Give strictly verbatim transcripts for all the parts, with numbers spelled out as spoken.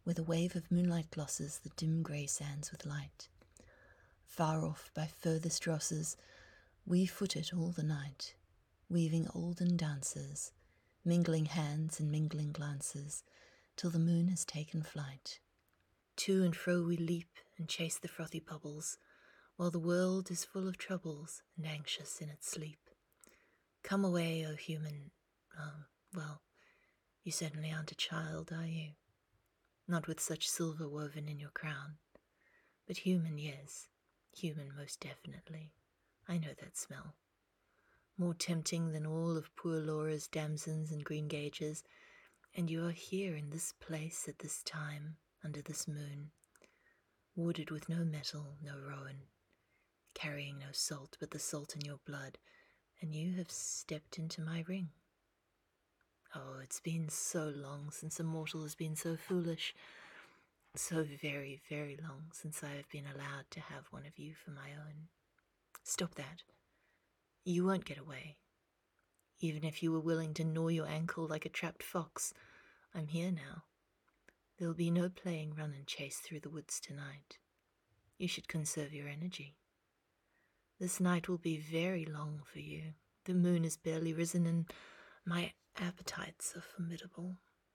where the wave of moonlight glosses the dim grey sands with light. Far off by furthest rosses, we foot it all the night, weaving olden dances, mingling hands and mingling glances, till the moon has taken flight. To and fro we leap and chase the frothy bubbles, while the world is full of troubles and anxious in its sleep. Come away, O human. Oh, well, you certainly aren't a child, are you? Not with such silver woven in your crown. But human, yes, human most definitely. I know that smell. More tempting than all of poor Laura's damsons and greengages, and you are here in this place at this time, under this moon, wooded with no metal, no rowan, carrying no salt but the salt in your blood, and you have stepped into my ring. Oh, it's been so long since a mortal has been so foolish, so very, very long since I have been allowed to have one of you for my own. Stop that. You won't get away. Even if you were willing to gnaw your ankle like a trapped fox, I'm here now. There'll be no playing run and chase through the woods tonight. You should conserve your energy. This night will be very long for you. The moon is barely risen and my appetites are formidable.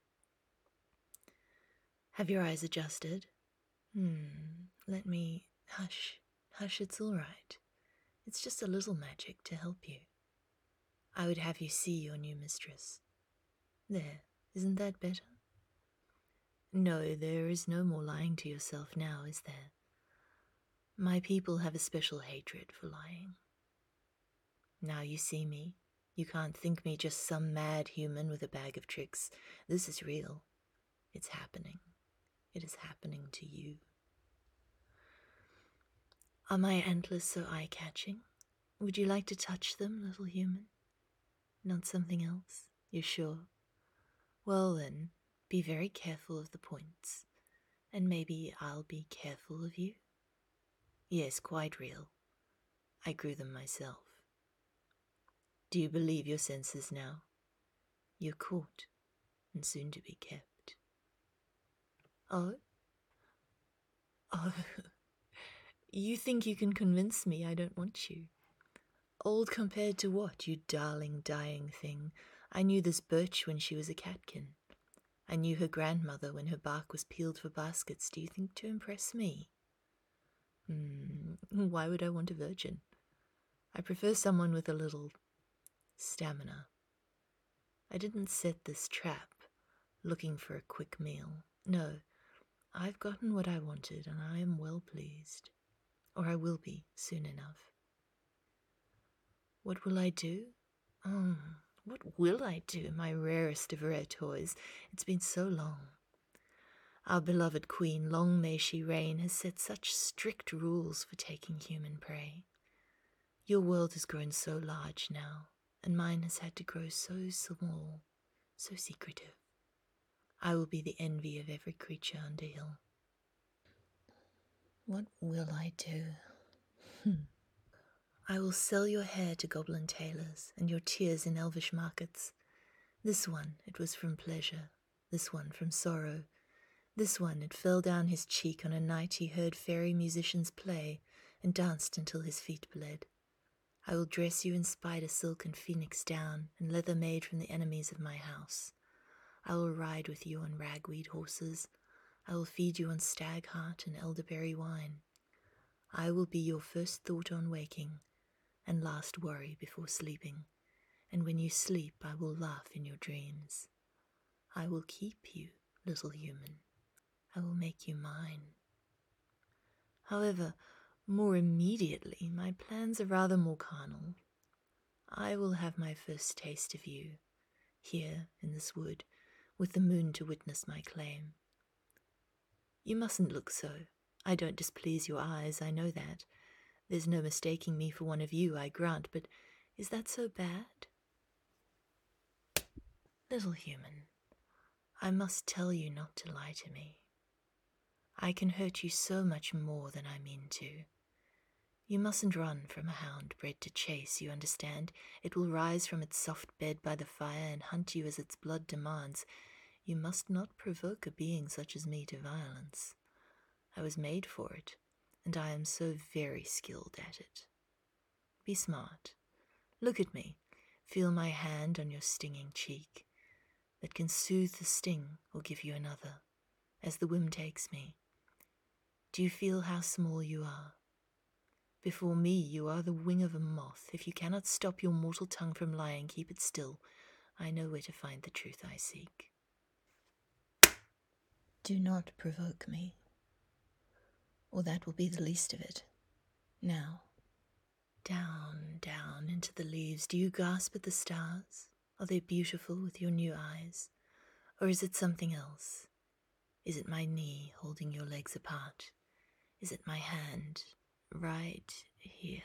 Have your eyes adjusted? Hmm, let me... Hush, hush, it's all right. It's just a little magic to help you. I would have you see your new mistress. There, isn't that better? No, there is no more lying to yourself now, is there? My people have a special hatred for lying. Now you see me. You can't think me just some mad human with a bag of tricks. This is real. It's happening. It is happening to you. Are my antlers so eye-catching? Would you like to touch them, little human? Not something else? You're sure? Well then, be very careful of the points, and maybe I'll be careful of you. Yes, quite real. I grew them myself. Do you believe your senses now? You're caught, and soon to be kept. Oh? Oh, you think you can convince me I don't want you? Old compared to what, you darling, dying thing? I knew this birch when she was a catkin. I knew her grandmother when her bark was peeled for baskets. Do you think to impress me? Hmm, why would I want a virgin? I prefer someone with a little stamina. I didn't set this trap looking for a quick meal. No, I've gotten what I wanted and I am well pleased. Or I will be soon enough. What will I do? Oh, what will I do, my rarest of rare toys? It's been so long. Our beloved queen, long may she reign, has set such strict rules for taking human prey. Your world has grown so large now, and mine has had to grow so small, so secretive. I will be the envy of every creature under hill. What will I do? Hmm. I will sell your hair to goblin tailors, and your tears in elvish markets. This one, it was from pleasure, this one from sorrow. This one, it fell down his cheek on a night he heard fairy musicians play, and danced until his feet bled. I will dress you in spider silk and phoenix down, and leather made from the enemies of my house. I will ride with you on ragweed horses. I will feed you on stag heart and elderberry wine. I will be your first thought on waking, and last worry before sleeping, and when you sleep I will laugh in your dreams. I will keep you, little human. I will make you mine. However, more immediately my plans are rather more carnal. I will have my first taste of you, here in this wood, with the moon to witness my claim. You mustn't look so. I don't displease your eyes, I know that. There's no mistaking me for one of you, I grant, but is that so bad? Little human, I must tell you not to lie to me. I can hurt you so much more than I mean to. You mustn't run from a hound bred to chase, you understand? It will rise from its soft bed by the fire and hunt you as its blood demands. You must not provoke a being such as me to violence. I was made for it, and I am so very skilled at it. Be smart. Look at me. Feel my hand on your stinging cheek. That can soothe the sting or give you another, as the whim takes me. Do you feel how small you are? Before me you are the wing of a moth. If you cannot stop your mortal tongue from lying, keep it still. I know where to find the truth I seek. Do not provoke me, or that will be the least of it. Now, down, down into the leaves. Do you gasp at the stars? Are they beautiful with your new eyes? Or is it something else? Is it my knee holding your legs apart? Is it my hand right here?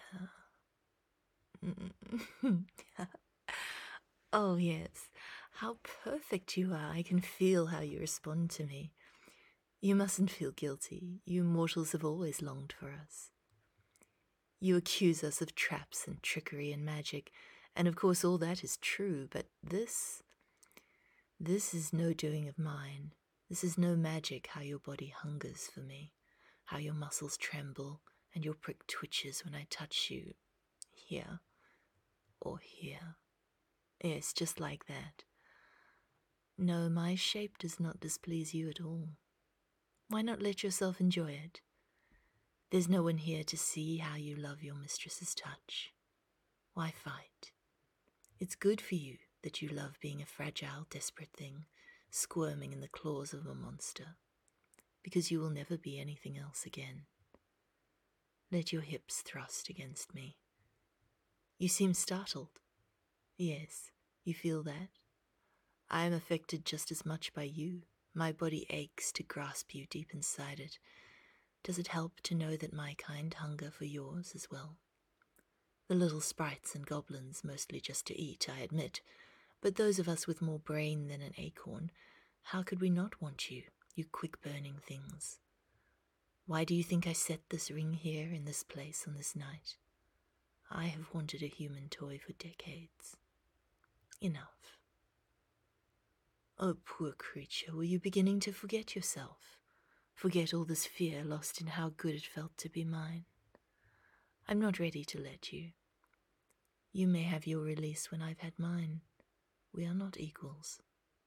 Oh, yes. How perfect you are. I can feel how you respond to me. You mustn't feel guilty. You mortals have always longed for us. You accuse us of traps and trickery and magic, and of course all that is true, but this, this is no doing of mine. This is no magic, how your body hungers for me, how your muscles tremble and your prick twitches when I touch you here or here. Yes, just like that. No, my shape does not displease you at all. Why not let yourself enjoy it? There's no one here to see how you love your mistress's touch. Why fight? It's good for you that you love being a fragile, desperate thing, squirming in the claws of a monster, because you will never be anything else again. Let your hips thrust against me. You seem startled. Yes, you feel that? I am affected just as much by you. My body aches to grasp you deep inside it. Does it help to know that my kind hunger for yours as well? The little sprites and goblins, mostly just to eat, I admit, but those of us with more brain than an acorn, how could we not want you, you quick-burning things? Why do you think I set this ring here in this place on this night? I have wanted a human toy for decades. Enough. Oh, poor creature, were you beginning to forget yourself? Forget all this fear lost in how good it felt to be mine? I'm not ready to let you. You may have your release when I've had mine. We are not equals.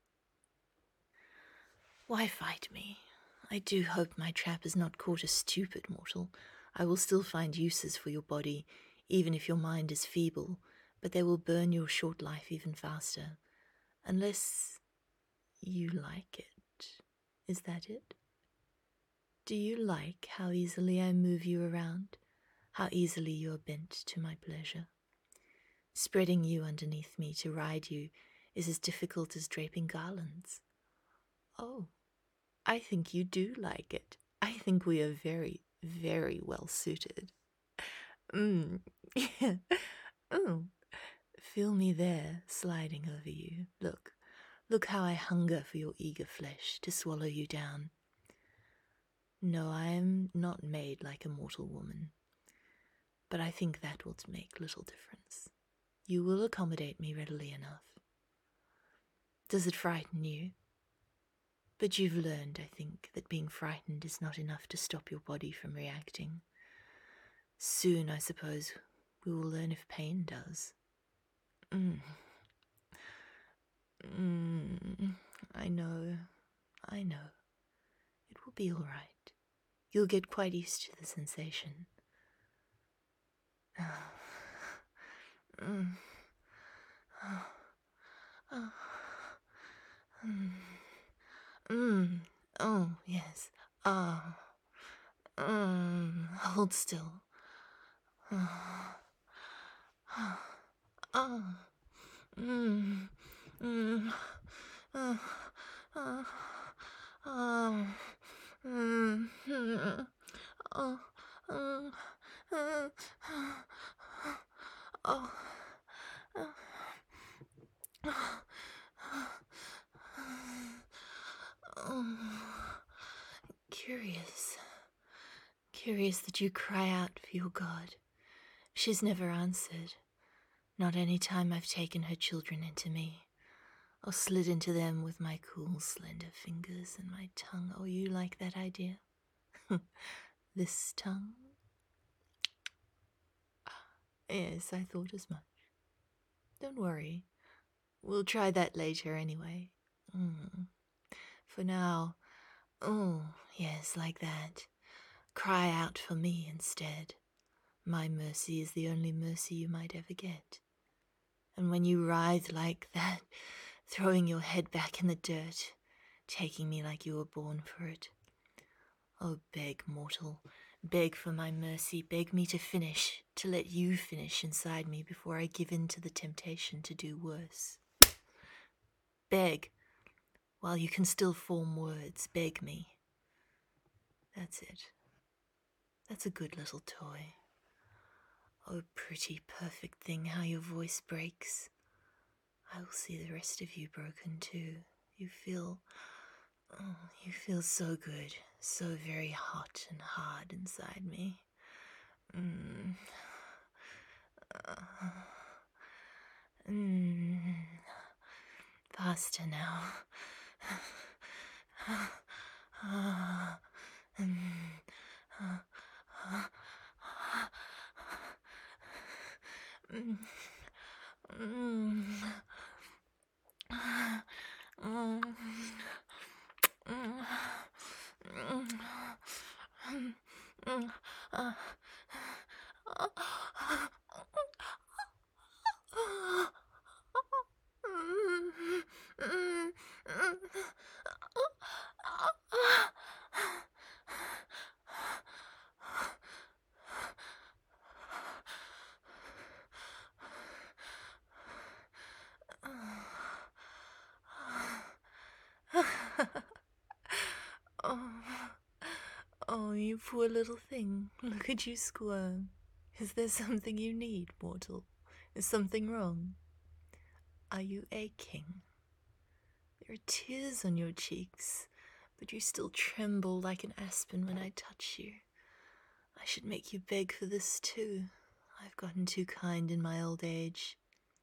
Why fight me? I do hope my trap has not caught a stupid mortal. I will still find uses for your body, even if your mind is feeble, but they will burn your short life even faster. Unless you like it. Is that it? Do you like how easily I move you around? How easily you are bent to my pleasure? Spreading you underneath me to ride you is as difficult as draping garlands. Oh, I think you do like it. I think we are very, very well suited. Mmm, yeah. Oh, feel me there, sliding over you. Look, look how I hunger for your eager flesh to swallow you down. No, I am not made like a mortal woman, but I think that will make little difference. You will accommodate me readily enough. Does it frighten you? But you've learned, I think, that being frightened is not enough to stop your body from reacting. Soon, I suppose, we will learn if pain does. Mm. Mm. I know, I know. It will be all right. You'll get quite used to the sensation. mm. Oh. Mm. Mm. Oh, yes. Ah. Mm. Hold still. Ah. Ah. Mm. Mm. Ah. Ah. Ah. Mm. Mm. Oh. Mm. Mm. Oh. Oh. Curious. Curious that you cry out for your God. She's never answered. Not any time I've taken her children into me. or slid into them with my cool, slender fingers and my tongue. Oh, you like that idea? This tongue? Yes, I thought as much. Don't worry. We'll try that later anyway. Mm. For now, oh, yes, like that. Cry out for me instead. My mercy is the only mercy you might ever get. And when you writhe like that, throwing your head back in the dirt, taking me like you were born for it. Oh, beg, mortal, beg for my mercy, beg me to finish, to let you finish inside me before I give in to the temptation to do worse. Beg, while you can still form words, beg me. That's it. That's a good little toy. Oh, pretty, perfect thing, how your voice breaks. I will see the rest of you broken too. You feel, oh, you feel so good, so very hot and hard inside me. Mm. Uh, mm. Faster now. Oh, oh, you poor little thing. Look at you squirm. Is there something you need, mortal? Is something wrong? Are you aching? There are tears on your cheeks, but you still tremble like an aspen when I touch you. I should make you beg for this too. I've gotten too kind in my old age.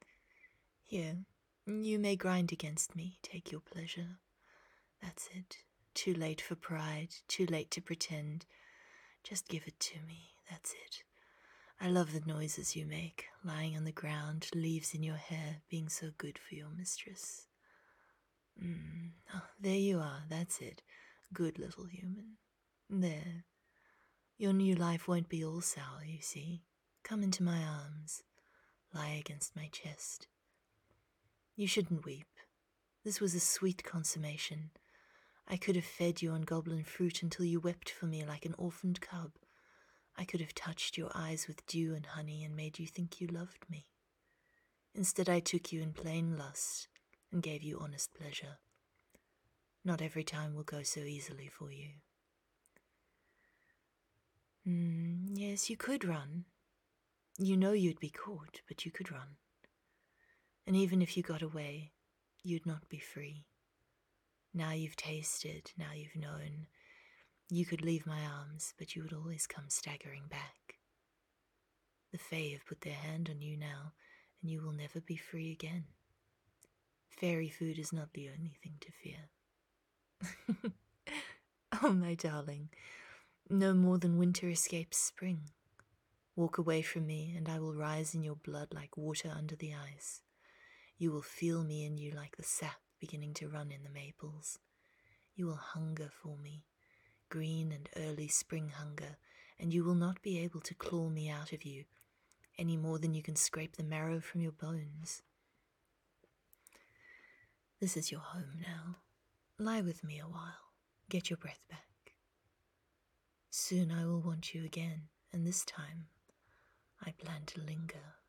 Here, you may grind against me, take your pleasure. That's it. Too late for pride, too late to pretend. Just give it to me, that's it. I love the noises you make, lying on the ground, leaves in your hair, being so good for your mistress. Mm. Oh, there you are, that's it. Good little human. There. Your new life won't be all sour, you see. Come into my arms. Lie against my chest. You shouldn't weep. This was a sweet consummation. I could have fed you on goblin fruit until you wept for me like an orphaned cub. I could have touched your eyes with dew and honey and made you think you loved me. Instead, I took you in plain lust and gave you honest pleasure. Not every time will go so easily for you. Mm, yes, you could run. You know you'd be caught, but you could run. And even if you got away, you'd not be free. Now you've tasted, now you've known. You could leave my arms, but you would always come staggering back. The Fae have put their hand on you now, and you will never be free again. Fairy food is not the only thing to fear. Oh, my darling, no more than winter escapes spring. Walk away from me, and I will rise in your blood like water under the ice. You will feel me in you like the sap beginning to run in the maples. You will hunger for me, green and early spring hunger, and you will not be able to claw me out of you, any more than you can scrape the marrow from your bones. This is your home now. Lie with me a while. Get your breath back. Soon I will want you again, and this time I plan to linger